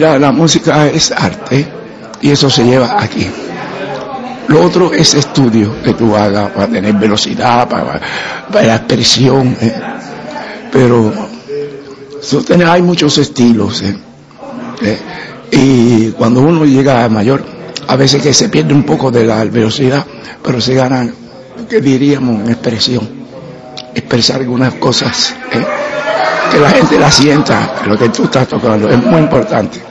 Mira, la música es arte y eso se lleva aquí. Lo otro es estudio que tú hagas para tener velocidad, para la expresión. Pero hay muchos estilos. Y cuando uno llega a mayor, a veces que se pierde un poco de la velocidad, pero se gana, ¿qué diríamos? Expresión. Expresar algunas cosas, que la gente la sienta, lo que tú estás tocando, es muy importante.